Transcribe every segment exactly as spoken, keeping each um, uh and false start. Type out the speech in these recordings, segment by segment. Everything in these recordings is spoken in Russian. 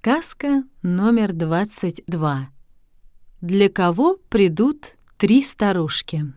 Сказка номер двадцать два. Для кого придут три старушки?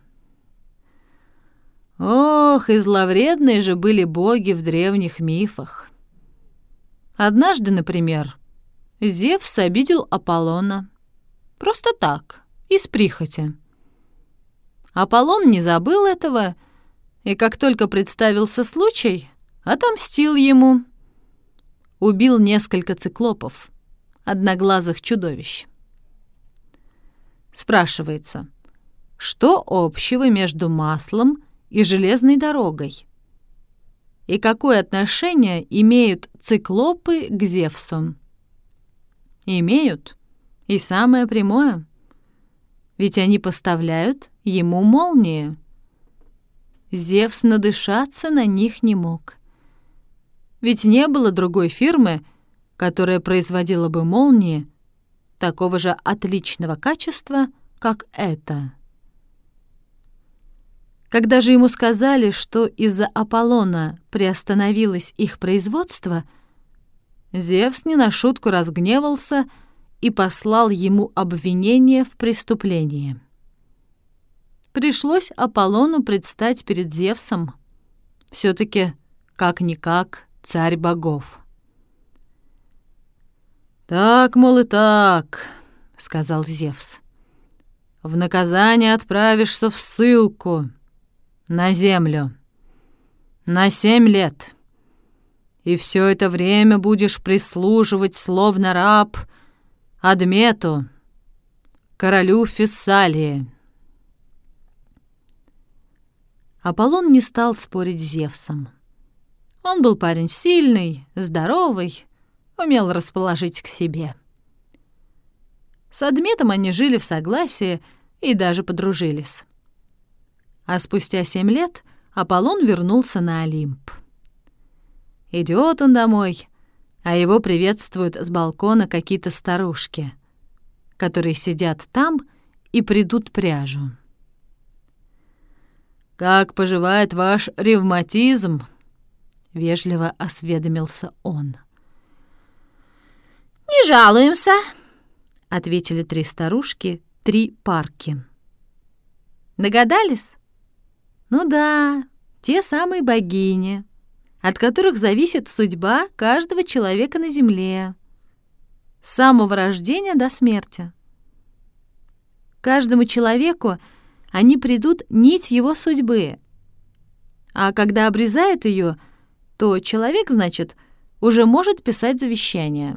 Ох, и зловредные же были боги в древних мифах. Однажды, например, Зевс обидел Аполлона. Просто так, из прихоти. Аполлон не забыл этого, и как только представился случай, отомстил ему. Убил несколько циклопов, одноглазых чудовищ. Спрашивается, что общего между маслом и железной дорогой? И какое отношение имеют циклопы к Зевсу? Имеют, и самое прямое. Ведь они поставляют ему молнии. Зевс надышаться на них не мог. Ведь не было другой фирмы, которая производила бы молнии такого же отличного качества, как эта. Когда же ему сказали, что из-за Аполлона приостановилось их производство, Зевс не на шутку разгневался и послал ему обвинение в преступлении. Пришлось Аполлону предстать перед Зевсом. Все-таки, как-никак, царь богов. «Так, мол, и так», — сказал Зевс. «В наказание отправишься в ссылку на землю на семь лет, и все это время будешь прислуживать, словно раб, Адмету, королю Фессалии». Аполлон не стал спорить с Зевсом. Он был парень сильный, здоровый, умел расположить к себе. С Адметом они жили в согласии и даже подружились. А спустя семь лет Аполлон вернулся на Олимп. Идет он домой, а его приветствуют с балкона какие-то старушки, которые сидят там и придут пряжу. «Как поживает ваш ревматизм?» — вежливо осведомился он. «Не жалуемся», — ответили три старушки, три парки. Догадались? Ну да, те самые богини, от которых зависит судьба каждого человека на земле, с самого рождения до смерти. Каждому человеку они придут нить его судьбы, а когда обрезают ее, то человек, значит, уже может писать завещание.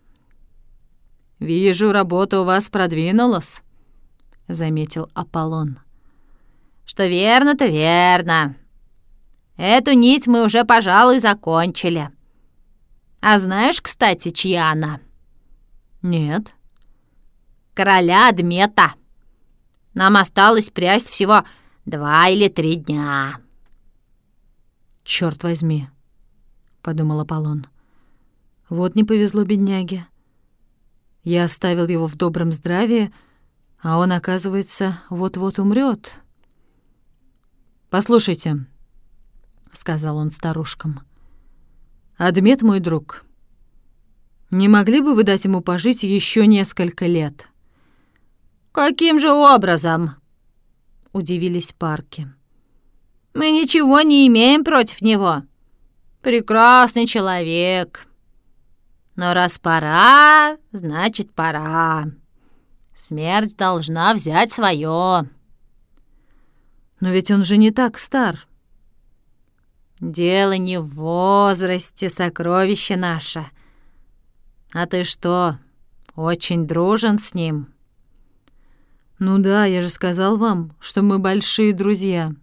«Вижу, работа у вас продвинулась», — заметил Аполлон. «Что верно, то верно. Эту нить мы уже, пожалуй, закончили. А знаешь, кстати, чья она?» «Нет». «Короля Адмета. Нам осталось прясть всего два или три дня». «Чёрт возьми», — подумал Аполлон. «Вот не повезло бедняге. Я оставил его в добром здравии, а он, оказывается, вот-вот умрет. «Послушайте», — сказал он старушкам, — «Адмет мой друг. Не могли бы вы дать ему пожить еще несколько лет?» «Каким же образом?» — удивились парки. «Мы ничего не имеем против него. Прекрасный человек. Но раз пора, значит пора. Смерть должна взять свое». «Но ведь он же не так стар». «Дело не в возрасте, сокровище наше. А ты что, очень дружен с ним?» «Ну да, я же сказал вам, что мы большие друзья».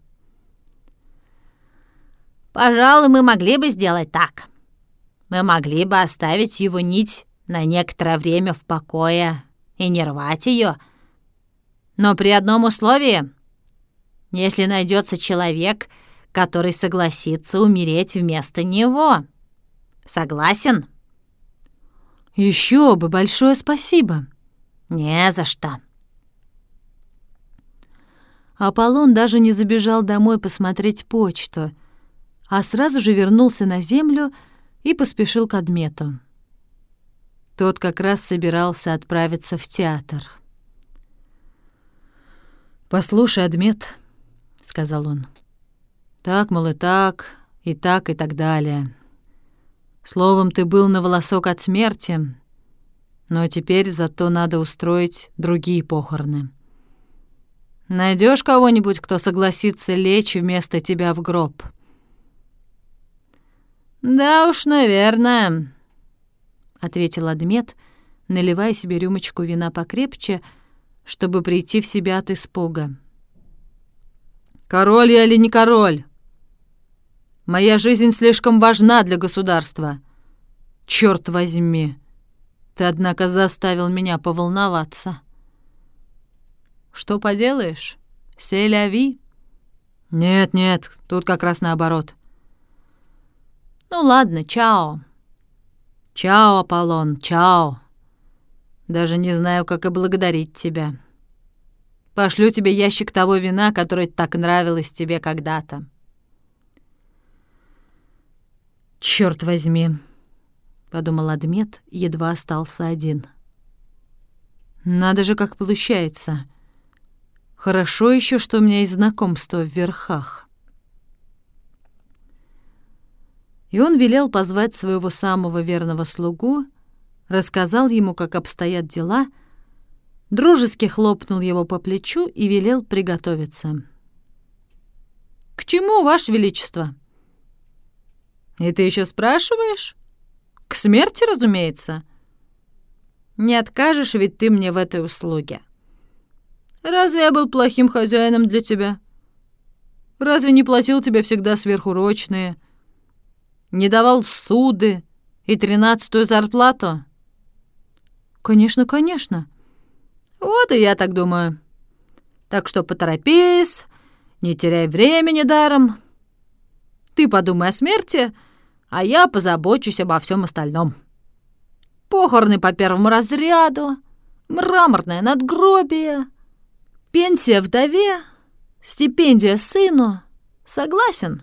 «Пожалуй, мы могли бы сделать так. Мы могли бы оставить его нить на некоторое время в покое и не рвать ее. Но при одном условии: если найдется человек, который согласится умереть вместо него. Согласен?» «Еще бы, большое спасибо». «Не за что». Аполлон даже не забежал домой посмотреть почту, а сразу же вернулся на землю и поспешил к Адмету. Тот как раз собирался отправиться в театр. «Послушай, Адмет», — сказал он, — «так, мол, и так, и так, и так далее. Словом, ты был на волосок от смерти, но теперь зато надо устроить другие похороны. Найдешь кого-нибудь, кто согласится лечь вместо тебя в гроб?» «Да уж, наверное», — ответил Адмет, наливая себе рюмочку вина покрепче, чтобы прийти в себя от испуга. «Король я или не король? Моя жизнь слишком важна для государства. Чёрт возьми, ты, однако, заставил меня поволноваться. Что поделаешь? Се ля ви?» «Нет, нет, тут как раз наоборот». «Ну ладно, чао». «Чао, Аполлон, чао. Даже не знаю, как и благодарить тебя. Пошлю тебе ящик того вина, которое так нравилось тебе когда-то». «Чёрт возьми», — подумал Адмет, едва остался один. «Надо же, как получается. Хорошо еще, что у меня есть знакомство в верхах». И он велел позвать своего самого верного слугу, рассказал ему, как обстоят дела, дружески хлопнул его по плечу и велел приготовиться. «К чему, Ваше Величество?» «И ты еще спрашиваешь? К смерти, разумеется. Не откажешь ведь ты мне в этой услуге. Разве я был плохим хозяином для тебя? Разве не платил тебе всегда сверхурочные? Не давал суды и тринадцатую зарплату?» «Конечно, конечно». «Вот и я так думаю. Так что поторопись, не теряй времени даром. Ты подумай о смерти, а я позабочусь обо всем остальном. Похороны по первому разряду, мраморное надгробие, пенсия вдове, стипендия сыну. Согласен?»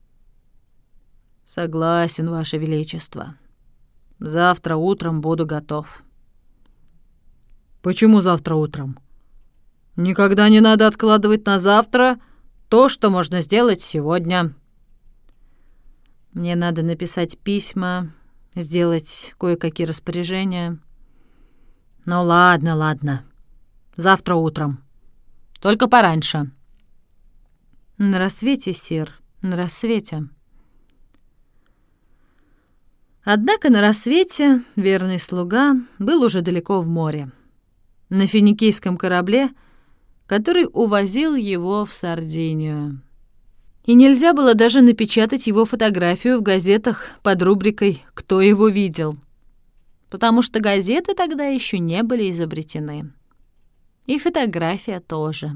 «Согласен, Ваше Величество. Завтра утром буду готов». «Почему завтра утром? Никогда не надо откладывать на завтра то, что можно сделать сегодня». «Мне надо написать письма, сделать кое-какие распоряжения». «Ну ладно, ладно. Завтра утром. Только пораньше». «На рассвете, сир, на рассвете». Однако на рассвете верный слуга был уже далеко в море, на финикийском корабле, который увозил его в Сардинию. И нельзя было даже напечатать его фотографию в газетах под рубрикой «Кто его видел?», потому что газеты тогда еще не были изобретены. И фотография тоже.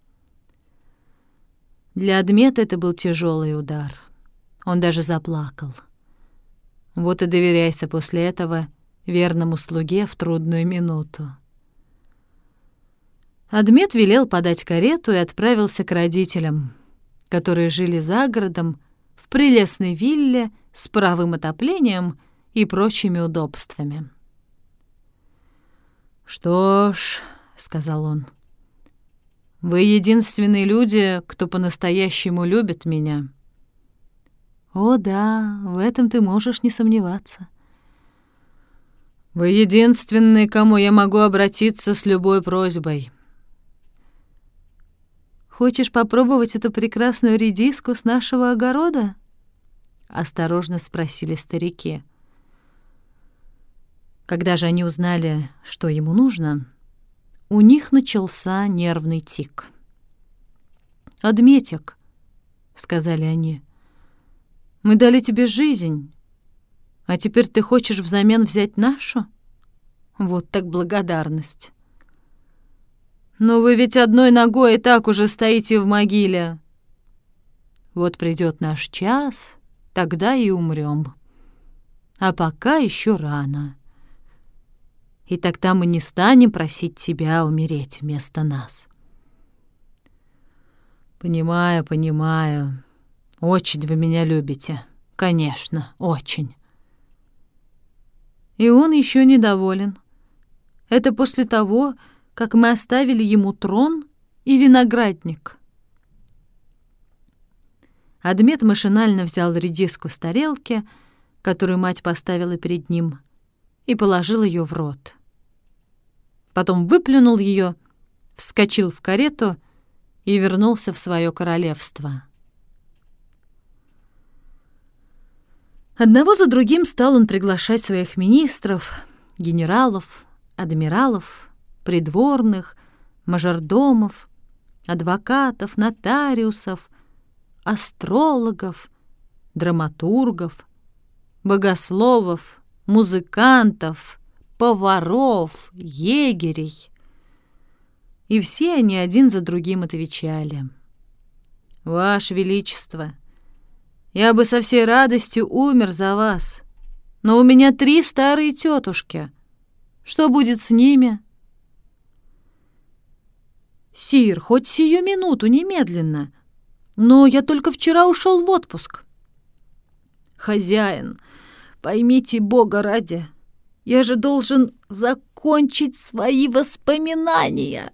Для Адмета это был тяжелый удар. Он даже заплакал. Вот и доверяйся после этого верному слуге в трудную минуту. Адмет велел подать карету и отправился к родителям, которые жили за городом в прелестной вилле с паровым отоплением и прочими удобствами. «Что ж», — сказал он, — «вы единственные люди, кто по-настоящему любит меня». «О да, в этом ты можешь не сомневаться». «Вы единственные, к кому я могу обратиться с любой просьбой». «Хочешь попробовать эту прекрасную редиску с нашего огорода?» — осторожно спросили старики. Когда же они узнали, что ему нужно, у них начался нервный тик. «Адметик», — сказали они, — «мы дали тебе жизнь, а теперь ты хочешь взамен взять нашу? Вот так благодарность. Но вы ведь одной ногой и так уже стоите в могиле. Вот придет наш час, тогда и умрем. А пока еще рано. И тогда мы не станем просить тебя умереть вместо нас». «Понимаю, понимаю. Очень вы меня любите. Конечно, очень». И он еще недоволен. Это после того, как мы оставили ему трон и виноградник. Адмет машинально взял редиску с тарелки, которую мать поставила перед ним, и положил ее в рот. Потом выплюнул ее, вскочил в карету и вернулся в свое королевство. Одного за другим стал он приглашать своих министров, генералов, адмиралов, придворных, мажордомов, адвокатов, нотариусов, астрологов, драматургов, богословов, музыкантов, поваров, егерей. И все они один за другим отвечали: «Ваше Величество, я бы со всей радостью умер за вас, но у меня три старые тетушки. Что будет с ними?» «Сир, хоть сию минуту, немедленно, но я только вчера ушел в отпуск». «Хозяин, поймите Бога ради, я же должен закончить свои воспоминания».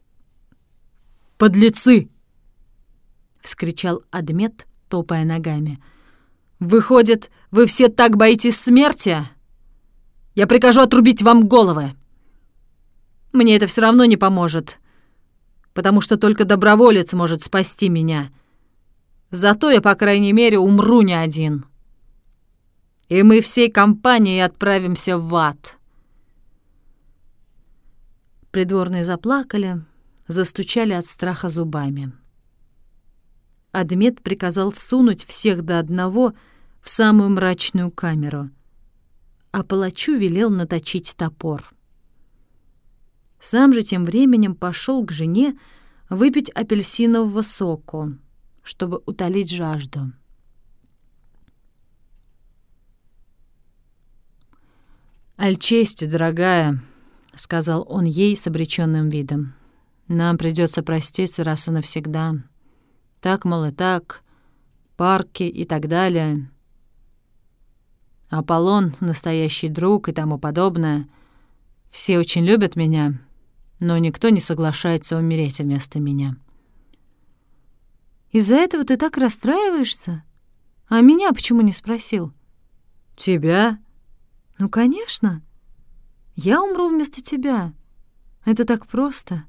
«Подлецы!» — вскричал Адмет, топая ногами. «Выходит, вы все так боитесь смерти? Я прикажу отрубить вам головы. Мне это все равно не поможет, потому что только доброволец может спасти меня. Зато я, по крайней мере, умру не один. И мы всей компанией отправимся в ад». Придворные заплакали, застучали от страха зубами. Адмет приказал сунуть всех до одного в самую мрачную камеру, а палачу велел наточить топор. Сам же тем временем пошел к жене выпить апельсинового соку, чтобы утолить жажду. «Альчести, дорогая», — сказал он ей с обреченным видом, — «нам придется проститься раз и навсегда. Так, мол, и так, парки и так далее. Аполлон — настоящий друг и тому подобное. Все очень любят меня, но никто не соглашается умереть вместо меня». «Из-за этого ты так расстраиваешься? А меня почему не спросил?» «Тебя?» «Ну, конечно. Я умру вместо тебя. Это так просто».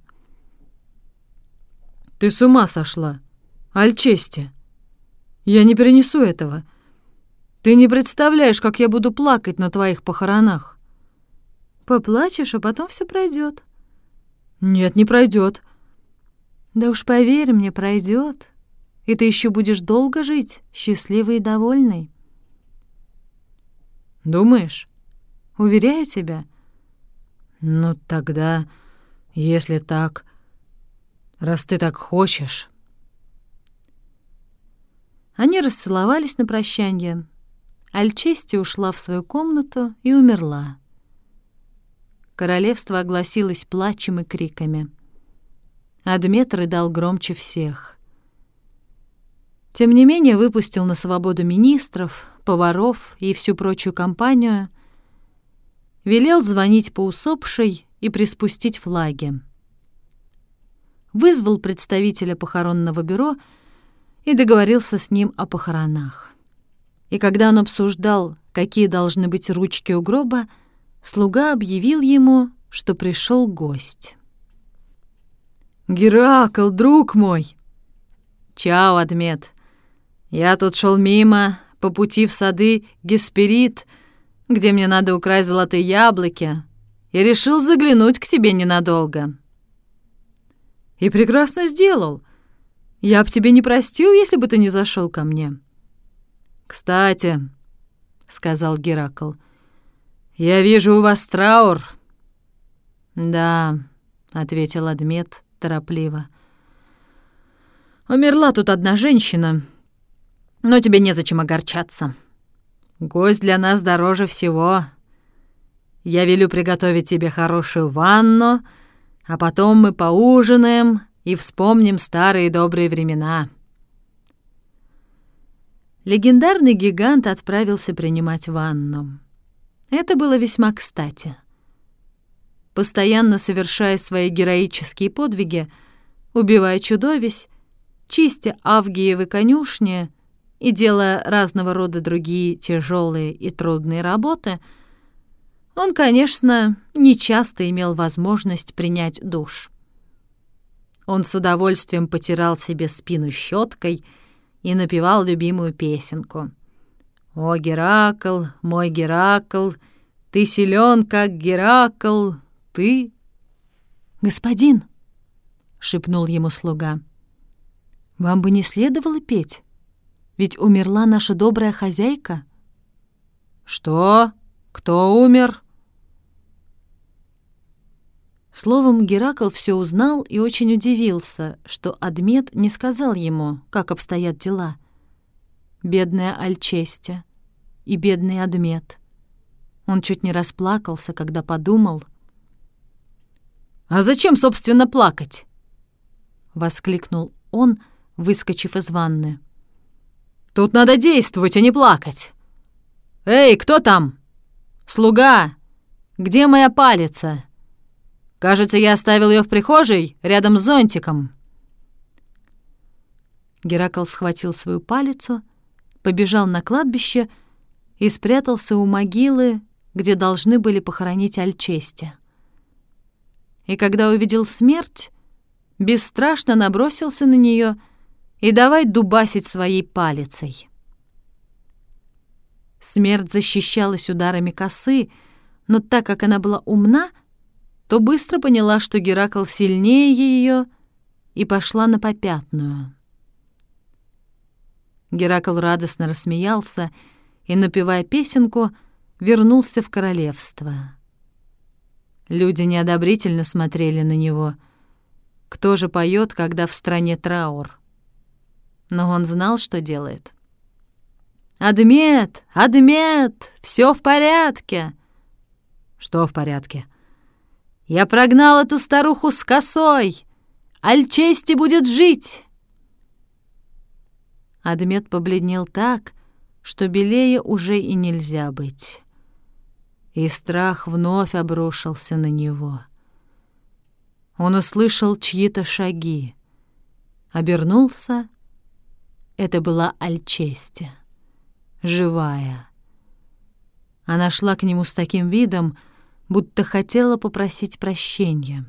«Ты с ума сошла, Альчести. Я не перенесу этого. Ты не представляешь, как я буду плакать на твоих похоронах». «Поплачешь, а потом все пройдет». «Нет, не пройдет». «Да уж поверь мне, пройдет, и ты еще будешь долго жить, счастливый и довольный». «Думаешь?» «Уверяю тебя». «Ну тогда, если так, раз ты так хочешь». Они расцеловались на прощанье. Альчести ушла в свою комнату и умерла. Королевство огласилось плачем и криками. Адмет рыдал громче всех. Тем не менее выпустил на свободу министров, поваров и всю прочую компанию, велел звонить по усопшей и приспустить флаги. Вызвал представителя похоронного бюро и договорился с ним о похоронах. И когда он обсуждал, какие должны быть ручки у гроба, слуга объявил ему, что пришел гость. «Геракл, друг мой!» «Чао, Адмет. Я тут шел мимо, по пути в сады Гесперид, где мне надо украсть золотые яблоки, и решил заглянуть к тебе ненадолго». «И прекрасно сделал. Я б тебе не простил, если бы ты не зашел ко мне». «Кстати», — сказал Геракл, — «я вижу, у вас траур». «Да», — ответил Адмет торопливо. «Умерла тут одна женщина, но тебе незачем огорчаться. Гость для нас дороже всего. Я велю приготовить тебе хорошую ванну, а потом мы поужинаем и вспомним старые добрые времена». Легендарный гигант отправился принимать ванну. Это было весьма кстати. Постоянно совершая свои героические подвиги, убивая чудовищ, чистя Авгиевы конюшни и делая разного рода другие тяжелые и трудные работы, он, конечно, нечасто имел возможность принять душ. Он с удовольствием потирал себе спину щеткой и напевал любимую песенку. «О, Геракл, мой Геракл, ты силен, как Геракл, ты...» «Господин», — шепнул ему слуга, — «вам бы не следовало петь, ведь умерла наша добрая хозяйка». «Что? Кто умер?» Словом, Геракл все узнал и очень удивился, что Адмет не сказал ему, как обстоят дела. Бедная Альчестия и бедный Адмет. Он чуть не расплакался, когда подумал. «А зачем, собственно, плакать?» — воскликнул он, выскочив из ванны. «Тут надо действовать, а не плакать. Эй, кто там? Слуга! Где моя палица? Кажется, я оставил ее в прихожей рядом с зонтиком». Геракл схватил свою палицу, побежал на кладбище и спрятался у могилы, где должны были похоронить Альчестия. И когда увидел смерть, бесстрашно набросился на нее и давай дубасить своей палицей. Смерть защищалась ударами косы, но так как она была умна, то быстро поняла, что Геракл сильнее ее, и пошла на попятную. Геракл радостно рассмеялся и, напевая песенку, вернулся в королевство. Люди неодобрительно смотрели на него. Кто же поет, когда в стране траур? Но он знал, что делает. «Адмет! Адмет! Все в порядке!» «Что в порядке?» «Я прогнал эту старуху с косой! Альчести будет жить!» Адмет побледнел так, что белее уже и нельзя быть. И страх вновь обрушился на него. Он услышал чьи-то шаги. Обернулся. Это была Альчестия, живая. Она шла к нему с таким видом, будто хотела попросить прощения.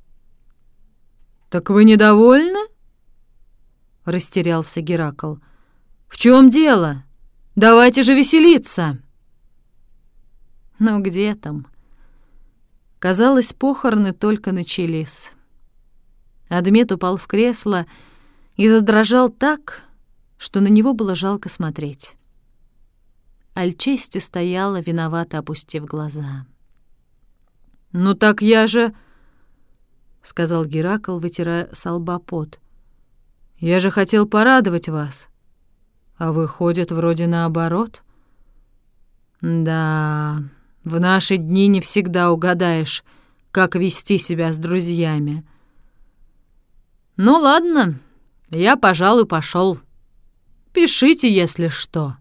«Так вы недовольны?» — растерялся Геракл. «В чем дело? Давайте же веселиться!» Ну где там? Казалось, похороны только начались. Адмет упал в кресло и задрожал так, что на него было жалко смотреть. Альчестия стояла, виновато опустив глаза. «Ну так я же...» — сказал Геракл, вытирая со лба пот. «Я же хотел порадовать вас. А выходит, вроде наоборот. Да, в наши дни не всегда угадаешь, как вести себя с друзьями. Ну ладно, я, пожалуй, пошел. Пишите, если что».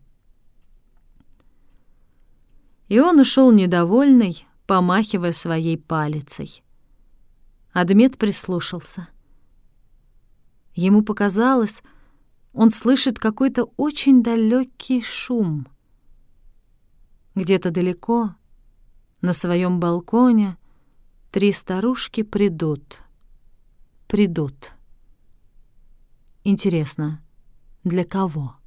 И он ушел недовольный, помахивая своей палицей. Адмет прислушался. Ему показалось, он слышит какой-то очень далекий шум. Где-то далеко, на своем балконе, три старушки придут. Придут. Интересно, для кого?